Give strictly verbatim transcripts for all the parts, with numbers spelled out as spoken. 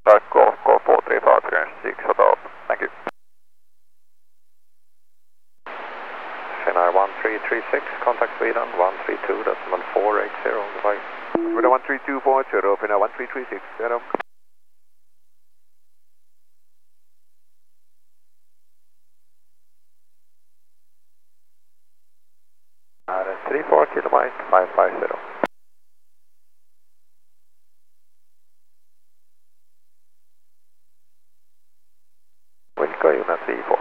Dark Golf, Golf four three five three six Hotel. Thank you. Finnair one three three six, contact Sweden one three two, decimal four eight zero, goodbye. Sweden one three two point zero, Finnair one three three six, zero. Uh, three four kilobyte five five zero. Wilco unit three four.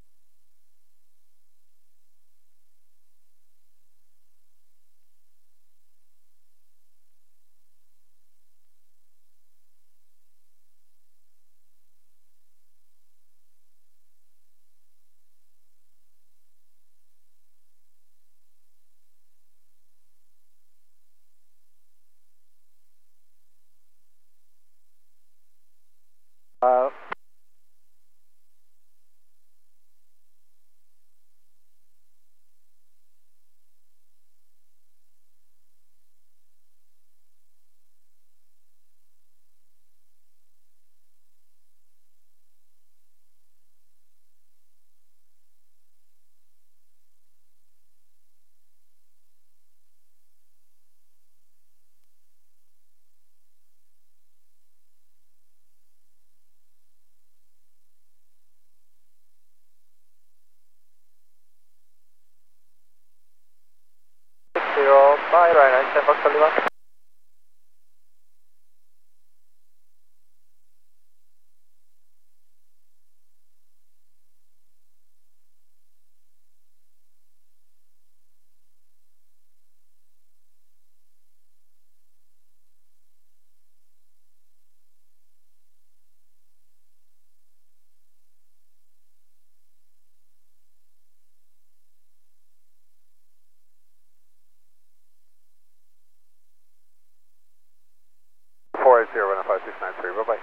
Uh, six zero, bye, right, nine ten, Fox Sullivan. four eight zero, five six nine three, bye bye.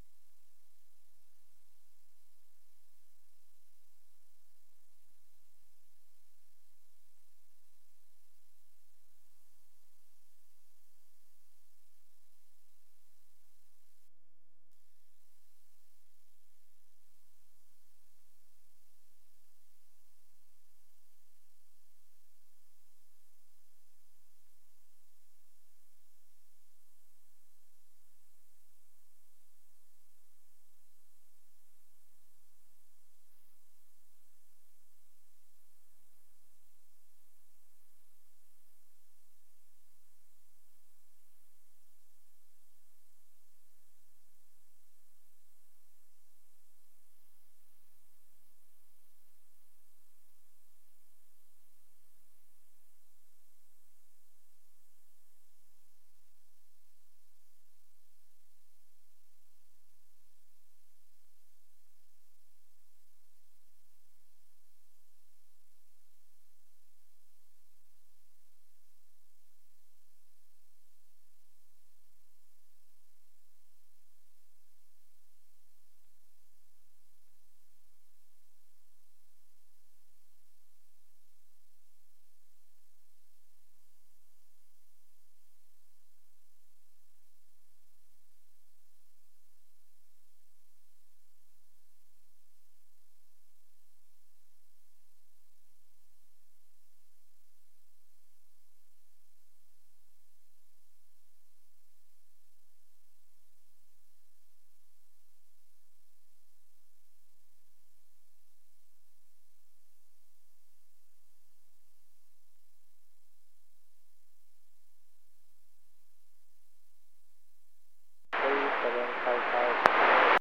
three seven five five.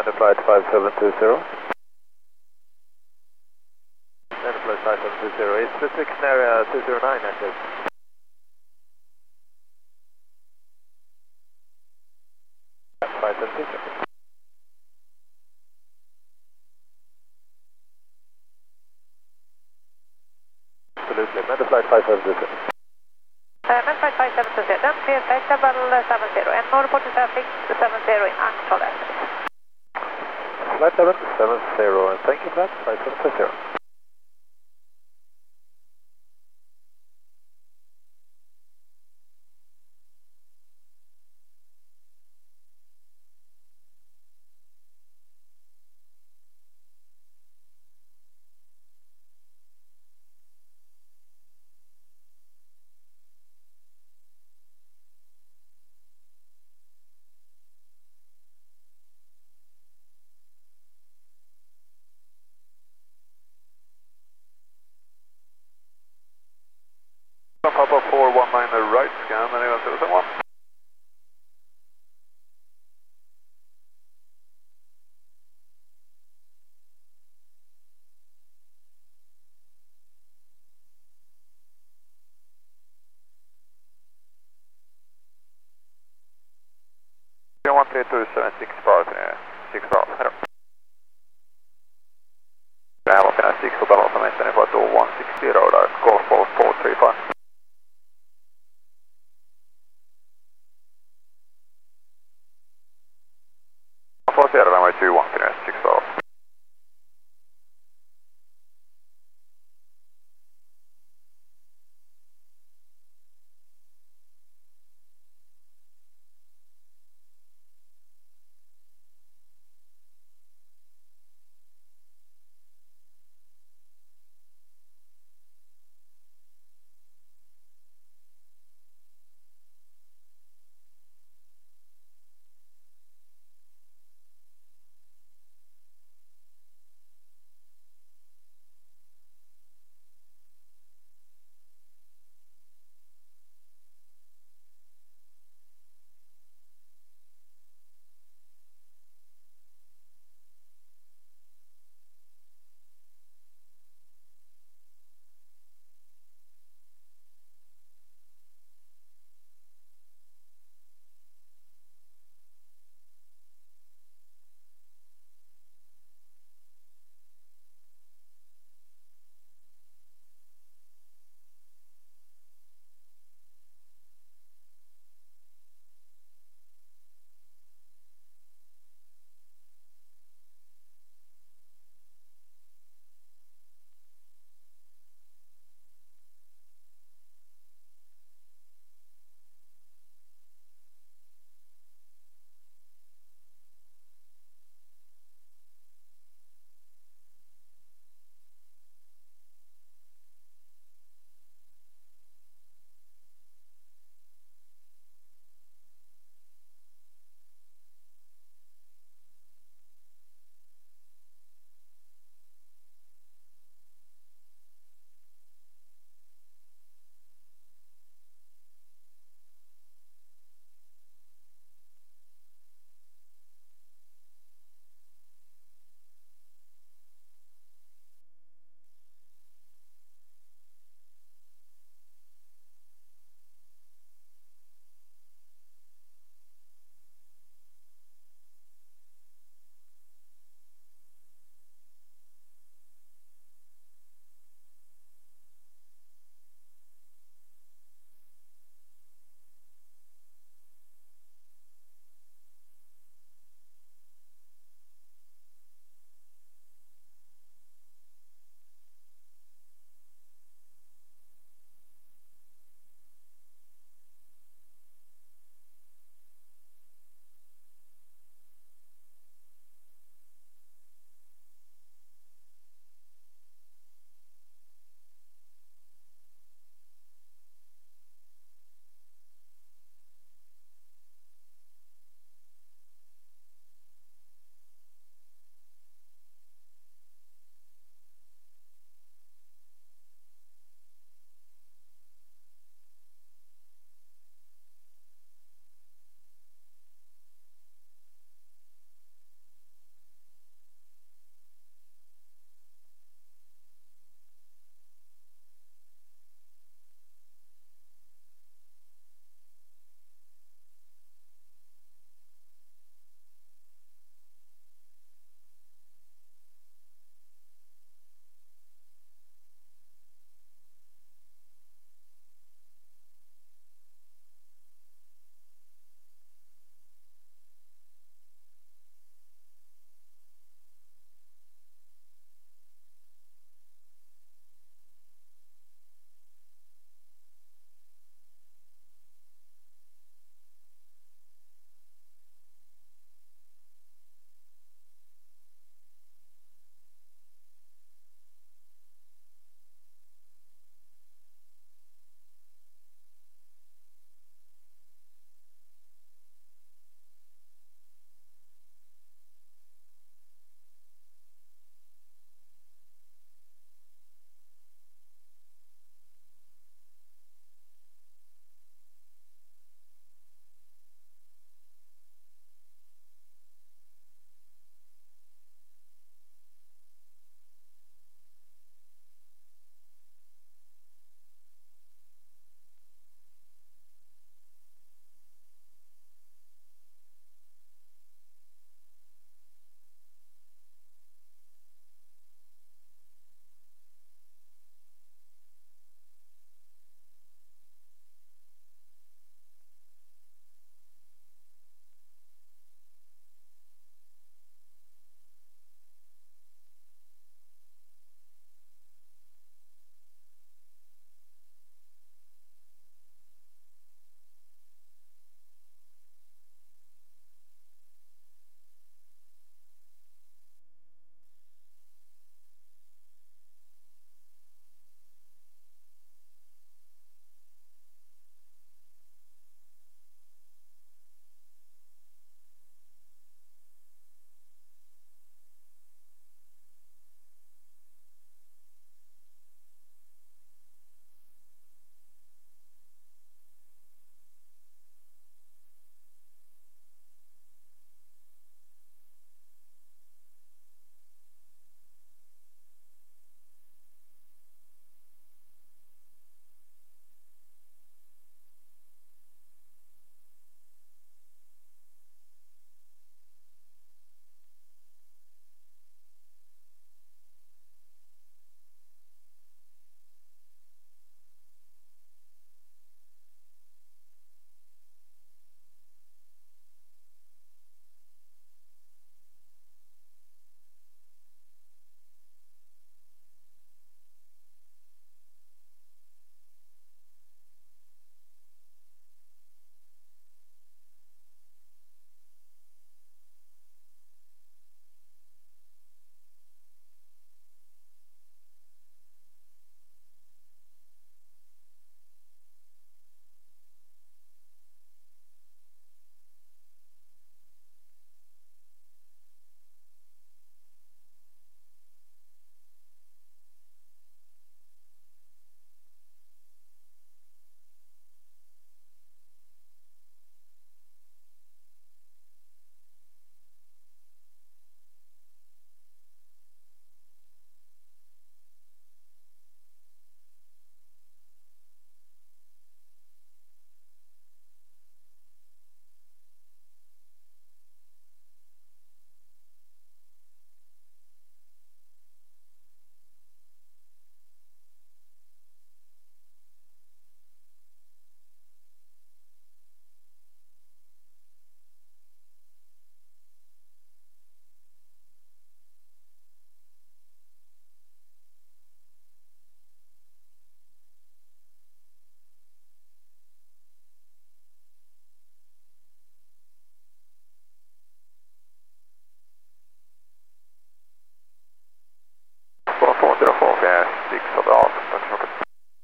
Then flight five seven two zero. Then flight five seven two zero. Is restriction area two zero nine active? five seven two zero. Absolutely. Med flight five seven two zero. Uh, Med flight five seven two zero. Then clear flight level seven zero. And no report to traffic seven zero in actual estimate. Flight level seven zero. And thank you for that. Flight seven two zero. Papa four one nine right scan, anyone zero seven one? one three two seven six bar, six bar, hello. Det här var fina six och balans som är på ett one six zero där, Golf four four three five. Man får se det där med tjugo till six bar. four zero four, fjärde six åtta arton, tack så mycket.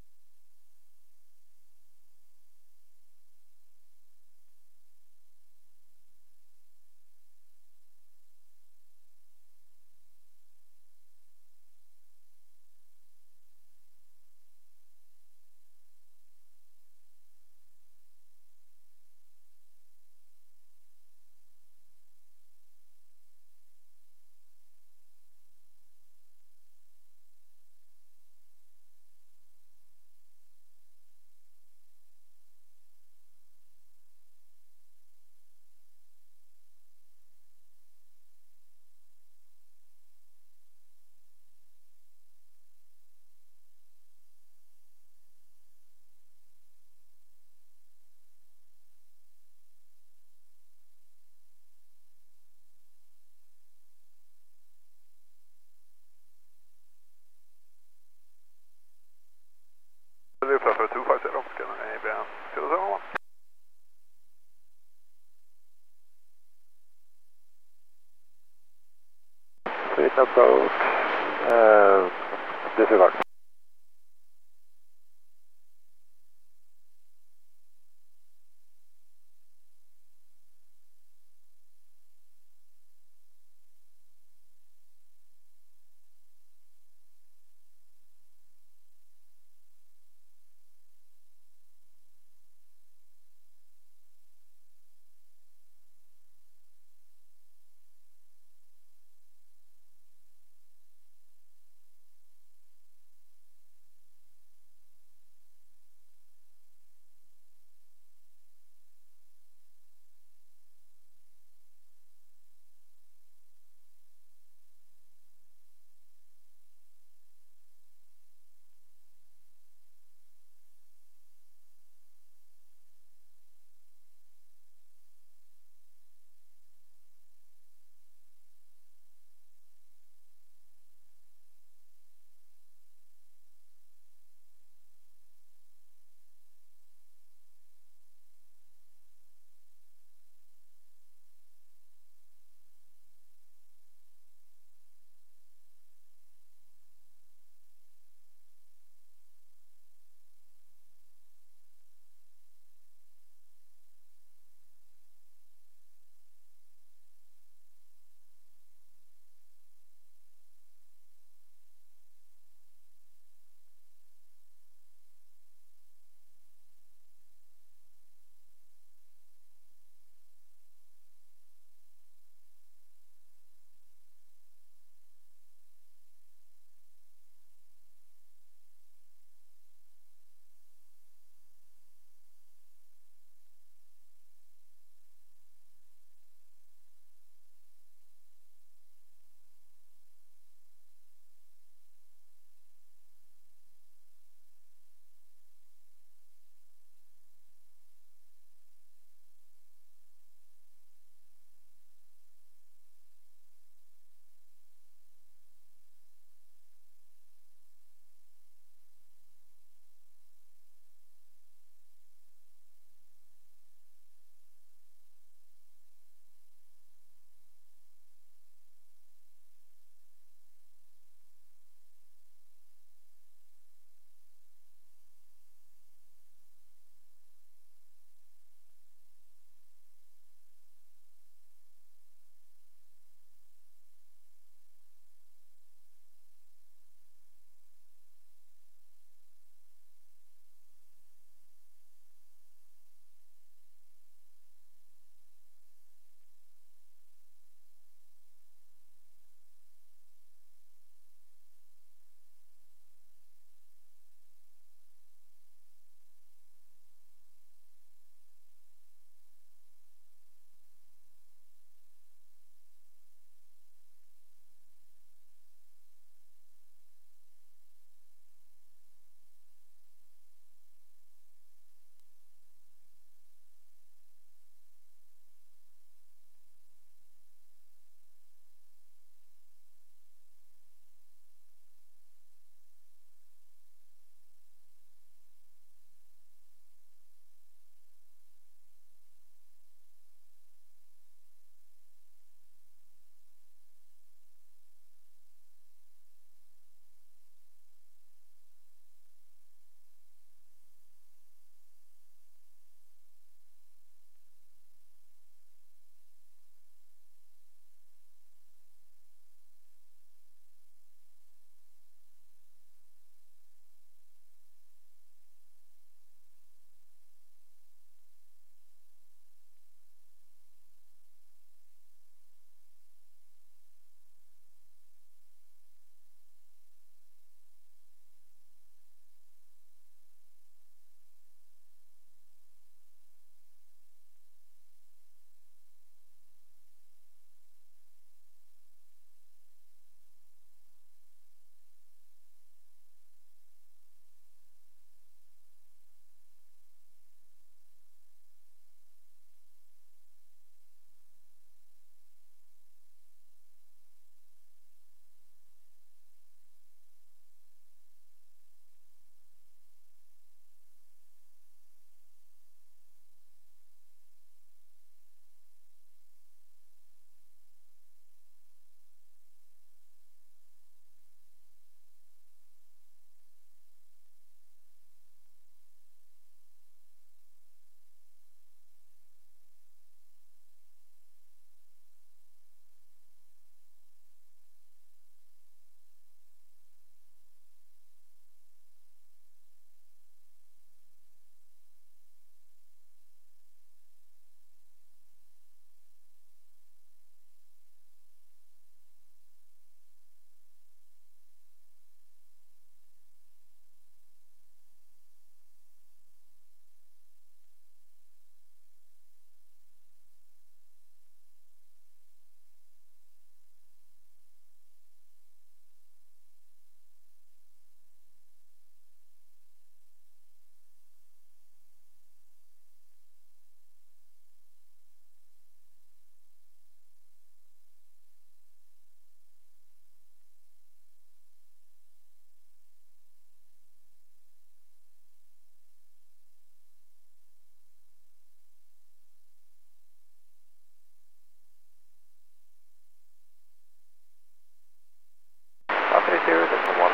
Det är för two five zero, ska ni be en zero seven one. Sweet approach, uh, disregard.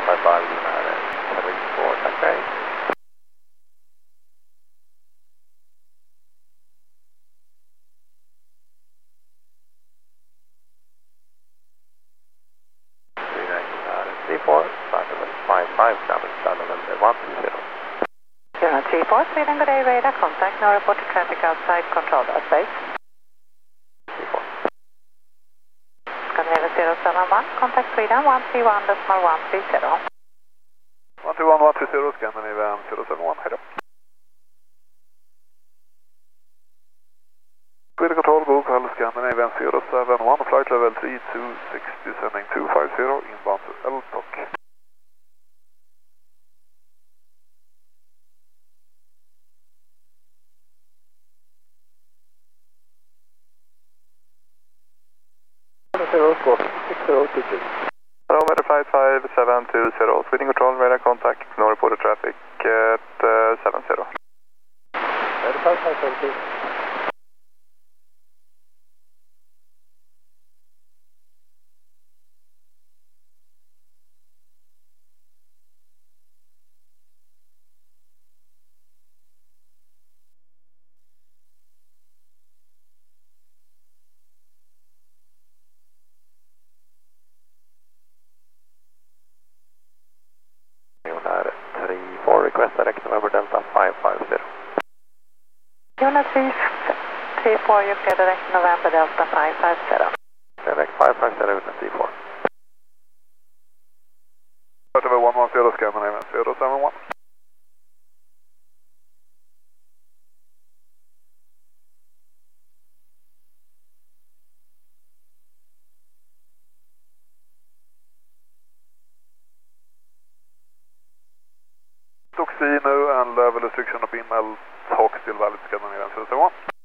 bye bye, United three four, tack. three four, five five, coming Sunderland one two zero. Unit three four, Sweden, good day, radar contact, no report to traffic outside control airspace. three four. Scandinavia zero seven one, contact Sweden one three one decimal one three zero. one three one one three zero, Scandinavia zero seven one, head up. Sweden control, Google Scandinavia zero seven one, flight level three two six zero, sending two five zero, inbound to L T O C. zero four six zero two two. Hello, Weather Flight five seven two zero, Sweden control, radar contact, no reported traffic at uh, seven zero. Weather Flight five seven two. Unit three four, request direct November Delta five five zero. Unit three four, you clear direct November Delta five five zero. Direct five five zero, Unit three four. Level one one zero, Scandinavia zero seven one. Toxino and level restriction of email talk still valid, Scandinavia zero seven one.